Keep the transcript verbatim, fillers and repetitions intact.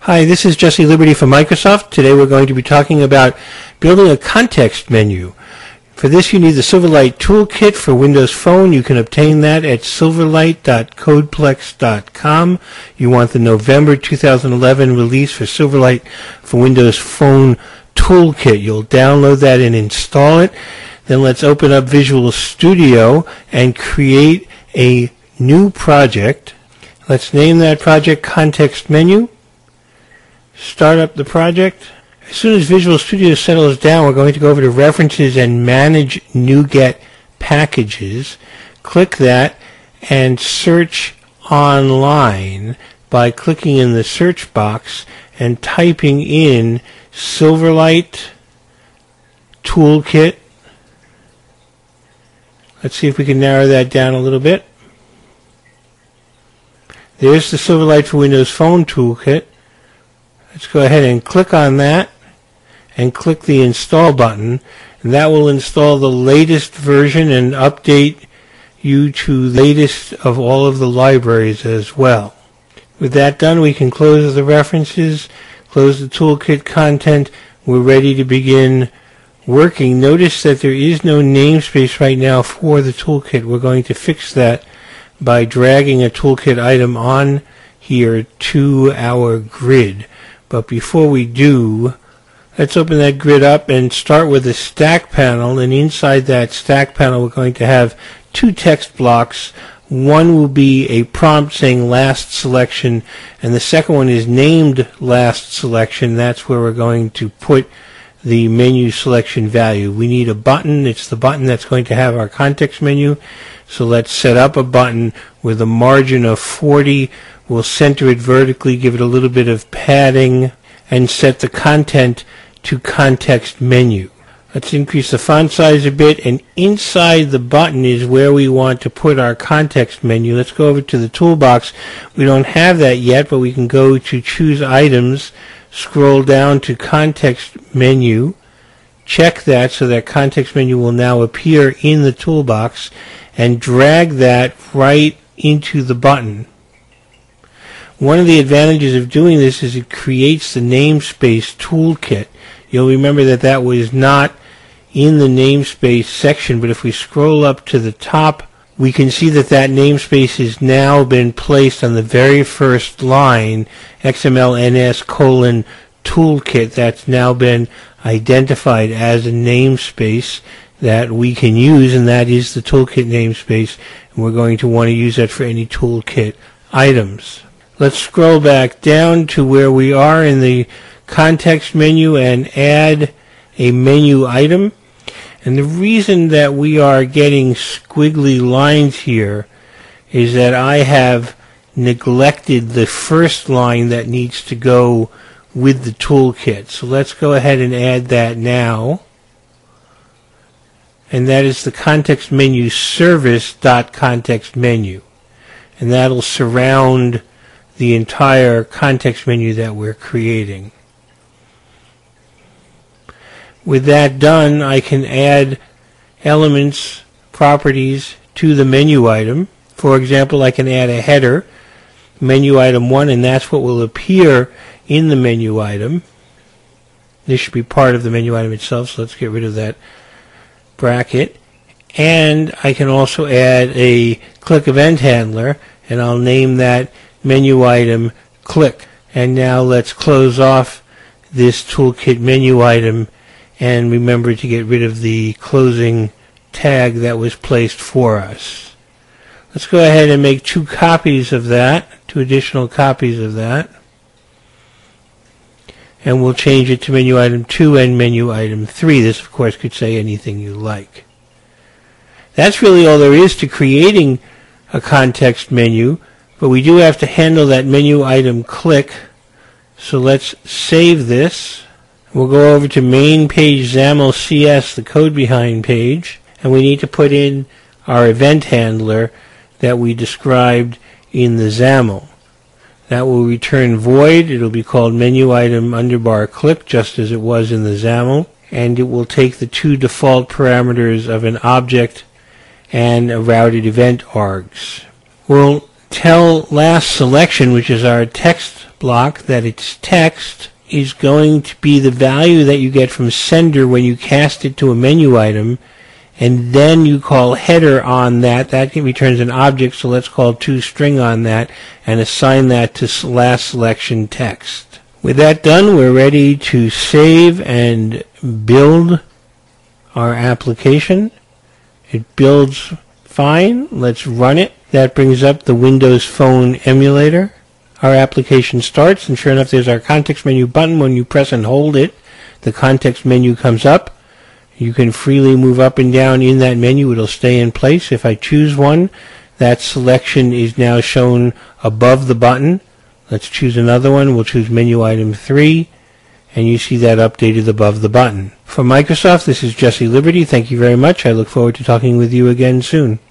Hi, this is Jesse Liberty from Microsoft. Today we're going to be talking about building a context menu. For this you need the Silverlight Toolkit for Windows Phone. You can obtain that at silverlight dot codeplex dot com. You want the November two thousand eleven release for Silverlight for Windows Phone Toolkit. You'll download that and install it. Then let's open up Visual Studio and create a new project. Let's name that project Context Menu. Start up the project. As soon as Visual Studio settles down, we're going to go over to References and Manage NuGet Packages. Click that and search online by clicking in the search box and typing in Silverlight Toolkit. Let's see if we can narrow that down a little bit. There's the Silverlight for Windows Phone Toolkit. Let's go ahead and click on that and click the install button, and that will install the latest version and update you to the latest of all of the libraries as well. With that done, we can close the references, close the toolkit content. We're ready to begin working. Notice that there is no namespace right now for the toolkit. We're going to fix that by dragging a toolkit item on here to our grid. But before we do, let's open that grid up and start with the stack panel. And inside that stack panel, we're going to have two text blocks. One will be a prompt saying last selection, and the second one is named last selection. That's where we're going to put the menu selection value. We need a button. It's the button that's going to have our context menu. So let's set up a button with a margin of forty. We'll center it vertically, give it a little bit of padding, and set the content to context menu. Let's increase the font size a bit, and inside the button is where we want to put our context menu. Let's go over to the toolbox. We don't have that yet, but we can go to Choose Items, scroll down to Context Menu, check that so that context menu will now appear in the toolbox, and drag that right into the button. One of the advantages of doing this is it creates the namespace toolkit. You'll remember that that was not in the namespace section, but if we scroll up to the top, we can see that that namespace has now been placed on the very first line, X M L N S colon toolkit. That's now been identified as a namespace that we can use, and that is the toolkit namespace, and we're going to want to use that for any toolkit items. Let's scroll back down to where we are in the context menu and add a menu item. And the reason that we are getting squiggly lines here is that I have neglected the first line that needs to go with the toolkit. So let's go ahead and add that now. And that is the context menu service.context menu. And that'll surround the entire context menu that we're creating. With that done, I can add elements, properties to the menu item. For example, I can add a header, menu item one, and that's what will appear in the menu item. This should be part of the menu item itself, so let's get rid of that bracket. And I can also add a click event handler, and I'll name that menu item click. And now let's close off this toolkit menu item and remember to get rid of the closing tag that was placed for us. Let's go ahead and make two copies of that, two additional copies of that. And we'll change it to menu item two and menu item three. This, of course, could say anything you like. That's really all there is to creating a context menu, but we do have to handle that menu item click. So let's save this. We'll go over to main page XAML C S, the code behind page, and we need to put in our event handler that we described in the XAML. That will return void. It'll be called menu item underbar click, just as it was in the XAML, and it will take the two default parameters of an object and a routed event args. We'll tell last selection, which is our text block, that its text is going to be the value that you get from sender when you cast it to a menu item, and then you call header on that. That returns an object, so let's call toString on that and assign that to last selection text. With that done, we're ready to save and build our application. It builds fine. Let's run it. That brings up the Windows Phone emulator. Our application starts, and sure enough, there's our context menu button. When you press and hold it, the context menu comes up. You can freely move up and down in that menu. It'll stay in place. If I choose one, that selection is now shown above the button. Let's choose another one. We'll choose menu item three, and you see that updated above the button. From Microsoft, this is Jesse Liberty. Thank you very much. I look forward to talking with you again soon.